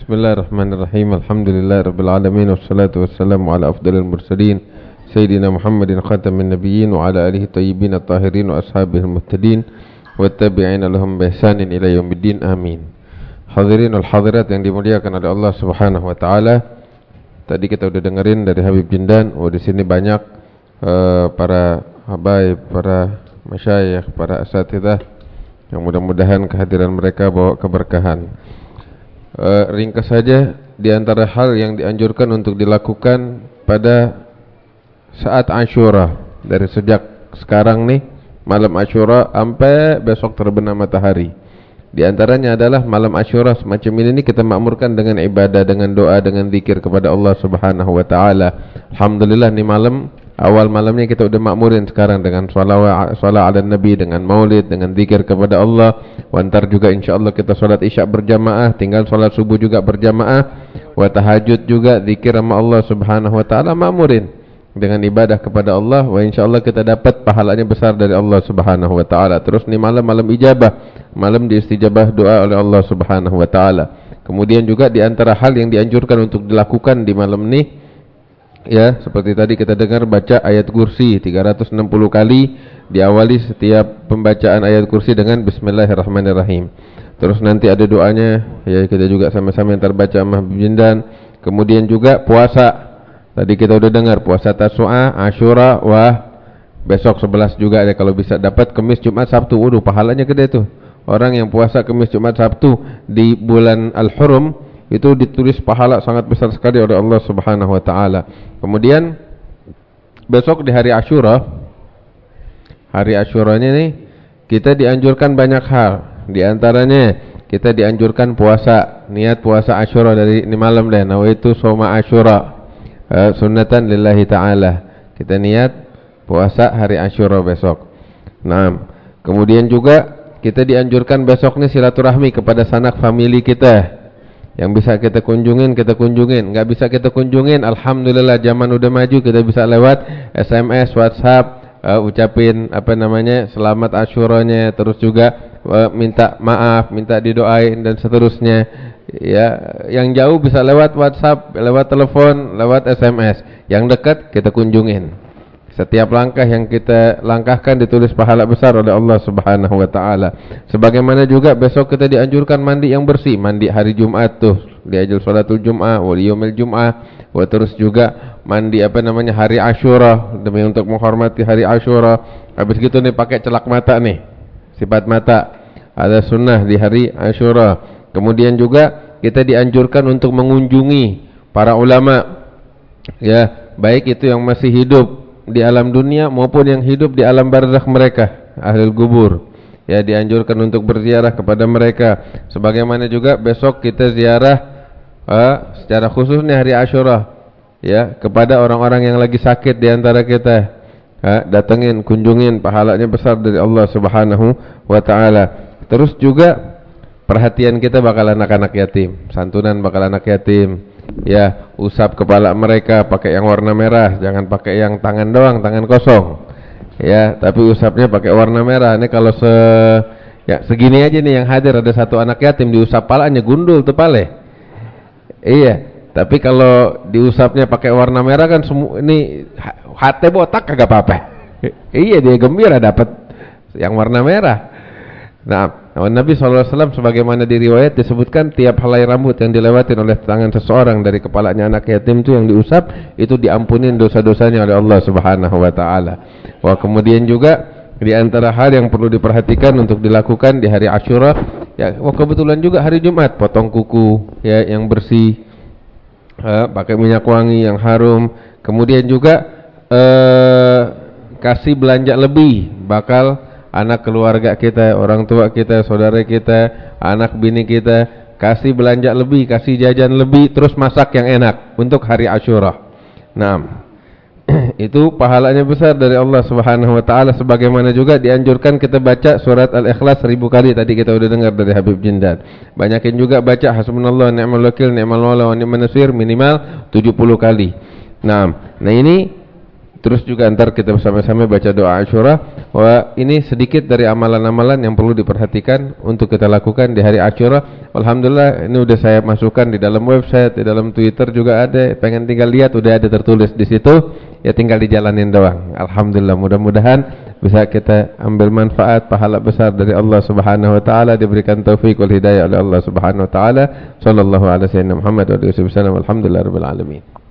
Bismillahirrahmanirrahim. Alhamdulillahirabbil alamin wassalatu wassalamu ala afdalil mursalin sayyidina Muhammadin khatamin nabiyyin wa ala alihi thayyibin at-tahirin wa ashabihil muhtadin wattabi'ina lahum bi ihsanin ila yaumiddin. Amin. Hadirin wal hadirat yang dimuliakan oleh Allah Subhanahu wa taala. Tadi kita udah dengerin dari Habib Jindan, di sini banyak para habaib, para masyayikh, para asatidzah yang mudah-mudahan kehadiran mereka bawa keberkahan. Ringkas saja, di antara hal yang dianjurkan untuk dilakukan pada saat Asyura, dari sejak sekarang nih malam Asyura sampai besok terbenam matahari, di antaranya adalah malam Asyura semacam ini kita makmurkan dengan ibadah, dengan doa, dengan zikir kepada Allah Subhanahu wa taala. Alhamdulillah nih malam, awal malamnya kita udah makmurin sekarang dengan salat ala Nabi, dengan maulid, dengan zikir kepada Allah. Wantar juga insyaallah kita salat isya berjamaah, tinggal salat subuh juga berjamaah, wa tahajud juga, zikir sama Allah Subhanahu wa taala, makmurin dengan ibadah kepada Allah, wa insyaallah kita dapat pahalanya besar dari Allah Subhanahu wa taala. Terus nih malam ijabah, malam diistijabah doa oleh Allah Subhanahu wa taala. Kemudian juga di antara hal yang dianjurkan untuk dilakukan di malam ini, ya, seperti tadi kita dengar, baca ayat kursi 360 kali, diawali setiap pembacaan ayat kursi dengan Bismillahirrahmanirrahim. Terus nanti ada doanya, ya, kita juga sama-sama yang terbaca sama Habib Jindan. Kemudian juga puasa, tadi kita udah dengar puasa Tasu'a, Asyura, besok 11 juga ya, kalau bisa dapat Kamis, Jumat, Sabtu. Waduh, pahalanya gede tuh. Orang yang puasa Kamis, Jumat, Sabtu di bulan Al-Hurum itu ditulis pahala sangat besar sekali oleh Allah Subhanahu wa taala. Kemudian besok di hari Asyura, hari Asyuranya nih kita dianjurkan banyak hal. Di antaranya kita dianjurkan puasa, niat puasa Asyura dari ini malam deh, nawaitu shauma Asyura sunnatan lillahi ta'ala. Kita niat puasa hari Asyura besok. Nah, kemudian juga kita dianjurkan besok nih silaturahmi kepada sanak famili kita. Yang bisa kita kunjungin, nggak bisa kita kunjungin, alhamdulillah zaman udah maju, kita bisa lewat SMS, WhatsApp, ucapin selamat Asyuranya, terus juga minta maaf, minta didoain dan seterusnya. Ya, yang jauh bisa lewat WhatsApp, lewat telepon, lewat SMS. Yang dekat kita kunjungin. Setiap langkah yang kita langkahkan ditulis pahala besar oleh Allah Subhanahu wa taala. Sebagaimana juga besok kita dianjurkan mandi yang bersih, mandi hari Jumat tuh, diajil salatul Jum'ah, wal yaumil Jum'ah, terus juga mandi hari Asyura demi untuk menghormati hari Asyura. Habis gitu nih pakai celak mata nih, sifat mata. Ada sunnah di hari Asyura. Kemudian juga kita dianjurkan untuk mengunjungi para ulama, ya, baik itu yang masih hidup di alam dunia maupun yang hidup di alam barzakh mereka, ahlul kubur. Ya, dianjurkan untuk berziarah kepada mereka. Sebagaimana juga besok kita ziarah secara khusus nih hari Asyura, ya, kepada orang-orang yang lagi sakit di antara kita. Datengin, kunjungin, pahalanya besar dari Allah Subhanahu wa taala. Terus juga perhatian kita bakal anak-anak yatim, santunan bakal anak yatim. Ya, usap kepala mereka pakai yang warna merah, jangan pakai yang tangan doang, tangan kosong. Ya, tapi usapnya pakai warna merah. Ini kalau segini aja nih yang hadir ada satu anak yatim, diusap palanya gundul tuh pale. Iya, tapi kalau diusapnya pakai warna merah kan semua ini hati botak kagak apa-apa. Iya, dia gembira dapat yang warna merah. Nah, Nabi SAW sebagaimana diriwayat disebutkan tiap helai rambut yang dilewatin oleh tangan seseorang dari kepalanya anak yatim itu yang diusap, itu diampunin dosa-dosanya oleh Allah Subhanahu wa taala. Kemudian juga di antara hal yang perlu diperhatikan untuk dilakukan di hari Asyura, ya, kebetulan juga hari Jumat, potong kuku, ya, yang bersih, pakai minyak wangi yang harum. Kemudian juga kasih belanja lebih, bakal anak keluarga kita, orang tua kita, saudara kita, anak bini kita, kasih belanja lebih, kasih jajan lebih, terus masak yang enak untuk hari Asyura. Nah, itu pahalanya besar dari Allah Subhanahu wa taala. Sebagaimana juga dianjurkan kita baca surat Al-Ikhlas 1000 kali, tadi kita udah dengar dari Habib Jindan. Banyakin juga baca hasbunallah ni'mal wakil ni'mal maula wa ni'man nasir minimal 70 kali. Nah, ini Terus juga ntar kita bersama-sama baca doa Asyura. Wah, ini sedikit dari amalan-amalan yang perlu diperhatikan untuk kita lakukan di hari Asyura. Alhamdulillah ini udah saya masukkan di dalam website, di dalam Twitter juga ada. Pengen tinggal lihat udah ada tertulis di situ. Ya tinggal dijalanin doang. Alhamdulillah, mudah-mudahan bisa kita ambil manfaat pahala besar dari Allah Subhanahu wa taala, diberikan taufik wal hidayah oleh Allah Subhanahu wa taala. Sallallahu alaihi wasallam Muhammad wa alihi wasallam. Alhamdulillah rabbil alamin.